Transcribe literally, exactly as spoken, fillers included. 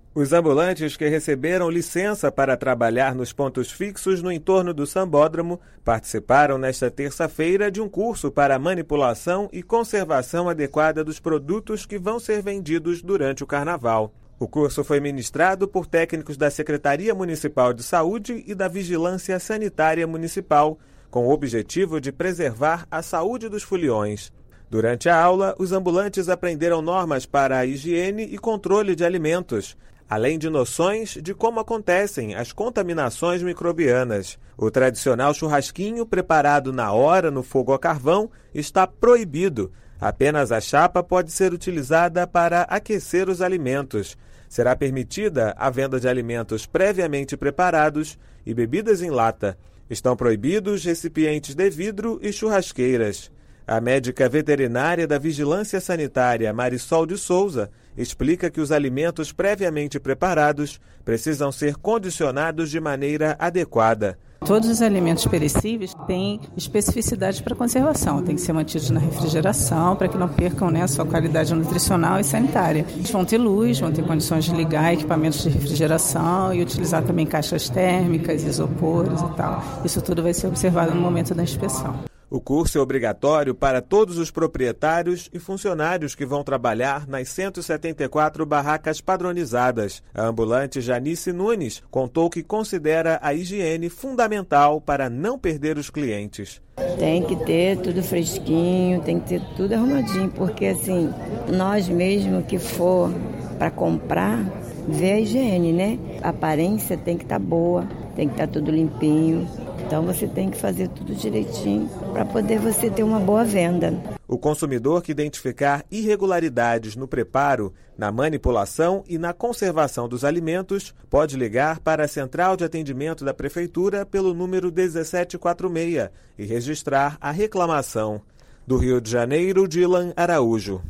Os ambulantes que receberam licença para trabalhar nos pontos fixos no entorno do Sambódromo participaram nesta terça-feira de um curso para a manipulação e conservação adequada dos produtos que vão ser vendidos durante o Carnaval. O curso foi ministrado por técnicos da Secretaria Municipal de Saúde e da Vigilância Sanitária Municipal, com o objetivo de preservar a saúde dos foliões. Durante a aula, os ambulantes aprenderam normas para a higiene e controle de alimentos, além de noções de como acontecem as contaminações microbianas. O tradicional churrasquinho preparado na hora no fogo a carvão está proibido. Apenas a chapa pode ser utilizada para aquecer os alimentos. Será permitida a venda de alimentos previamente preparados e bebidas em lata. Estão proibidos recipientes de vidro e churrasqueiras. A médica veterinária da Vigilância Sanitária, Marisol de Souza, explica que os alimentos previamente preparados precisam ser condicionados de maneira adequada. Todos os alimentos perecíveis têm especificidade para conservação, têm que ser mantidos na refrigeração para que não percam, né, sua qualidade nutricional e sanitária. Eles vão ter luz, vão ter condições de ligar equipamentos de refrigeração e utilizar também caixas térmicas, isopores e tal. Isso tudo vai ser observado no momento da inspeção. O curso é obrigatório para todos os proprietários e funcionários que vão trabalhar nas cento e setenta e quatro barracas padronizadas. A ambulante Janice Nunes contou que considera a higiene fundamental para não perder os clientes. Tem que ter tudo fresquinho, tem que ter tudo arrumadinho, porque assim, nós mesmo que for para comprar, vê a higiene, né? A aparência tem que estar boa, tem que estar tudo limpinho. Então você tem que fazer tudo direitinho para poder você ter uma boa venda. O consumidor que identificar irregularidades no preparo, na manipulação e na conservação dos alimentos pode ligar para a Central de Atendimento da Prefeitura pelo número dezessete quarenta e seis e registrar a reclamação. Do Rio de Janeiro, Dilan Araújo.